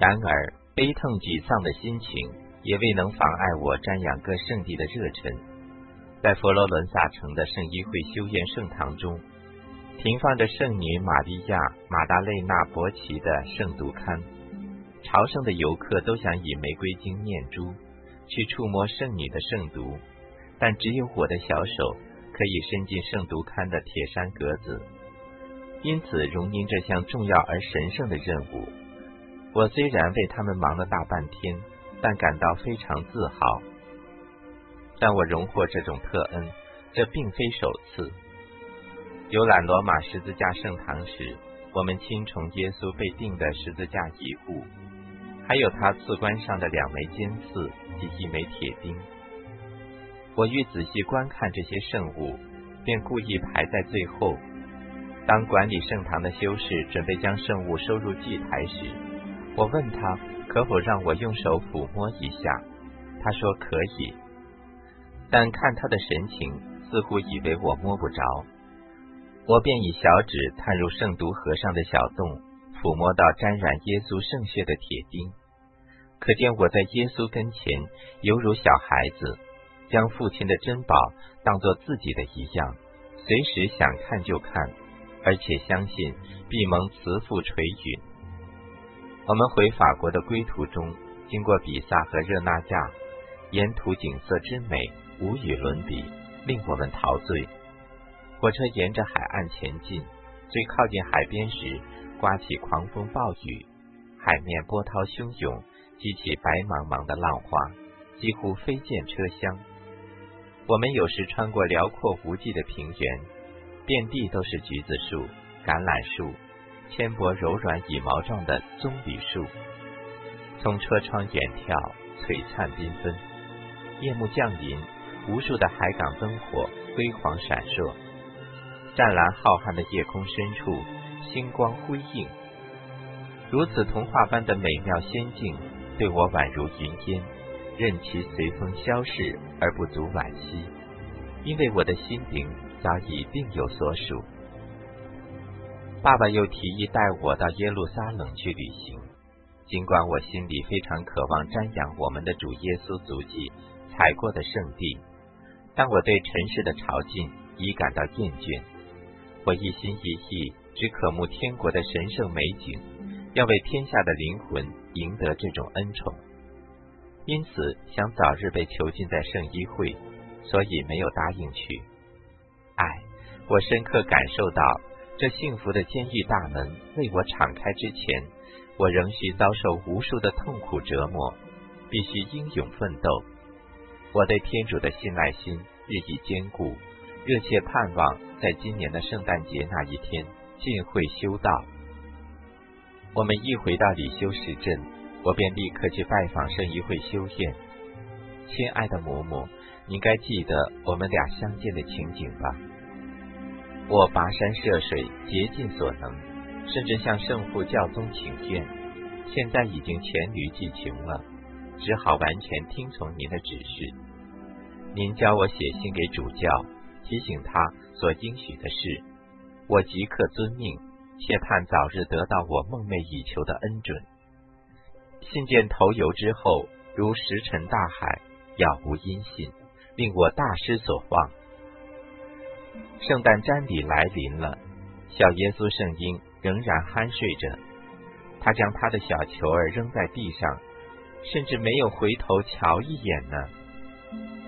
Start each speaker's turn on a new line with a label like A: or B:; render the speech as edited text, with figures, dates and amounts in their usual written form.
A: 然而悲痛沮丧的心情也未能妨碍我瞻仰各圣地的热忱。在佛罗伦萨城的圣衣会修院圣堂中，停放着圣女玛利亚·马达肋纳伯奇的圣读龛，朝圣的游客都想以玫瑰经念珠去触摸圣女的圣读，但只有我的小手可以伸进圣读龛的铁山格子。因此容您这项重要而神圣的任务，我虽然为他们忙了大半天，但感到非常自豪。让我荣获这种特恩，这并非首次。游览罗马十字架圣堂时，我们亲从耶稣被钉的十字架遗物，还有他刺冠上的2枚尖刺及1枚铁钉。我欲仔细观看这些圣物，便故意排在最后。当管理圣堂的修士准备将圣物收入祭台时，我问他可否让我用手抚摸一下，他说可以，但看他的神情似乎以为我摸不着。我便以小指探入圣读盒上的小洞，抚摸到沾染耶稣圣血的铁钉，可见我在耶稣跟前犹如小孩子，将父亲的珍宝当作自己的一样，随时想看就看，而且相信必蒙慈父垂允。我们回法国的归途中，经过比萨和热那亚，沿途景色之美无与伦比，令我们陶醉。火车沿着海岸前进，最靠近海边时，刮起狂风暴雨，海面波涛汹涌，激起白茫茫的浪花，几乎飞溅车厢。我们有时穿过辽阔无际的平原，遍地都是橘子树、橄榄树、纤薄柔软羽毛状的棕榈树，从车窗远眺，璀璨缤纷。夜幕降临，无数的海港灯火辉煌闪烁，湛蓝浩瀚的夜空深处，星光辉映。如此童话般的美妙仙境，对我宛如云烟，任其随风消逝，而不足惋惜，因为我的心灵早已另有所属。爸爸又提议带我到耶路撒冷去旅行，尽管我心里非常渴望瞻仰我们的主耶稣足迹踩过的圣地，但我对尘世的朝觐已感到厌倦。我一心一意只渴慕天国的神圣美景，要为天下的灵魂赢得这种恩宠，因此想早日被囚禁在圣衣会，所以没有答应去。我深刻感受到，这幸福的监狱大门为我敞开之前，我仍需遭受无数的痛苦折磨，必须英勇奋斗。我对天主的信赖心日益坚固，热切盼望在今年的圣诞节那一天进会修道。我们一回到里修士镇，我便立刻去拜访圣衣会修院。亲爱的母母，你该记得我们俩相见的情景吧？我跋山涉水，竭尽所能，甚至向圣父教宗请愿，现在已经黔驴技穷了，只好完全听从您的指示。您教我写信给主教，提醒他所应许的事，我即刻遵命，切盼早日得到我梦寐以求的恩准。信件投邮之后，如石沉大海，杳无音信，令我大失所望。圣诞瞻礼来临了，小耶稣圣婴仍然酣睡着，他将他的小球儿扔在地上，甚至没有回头瞧一眼呢。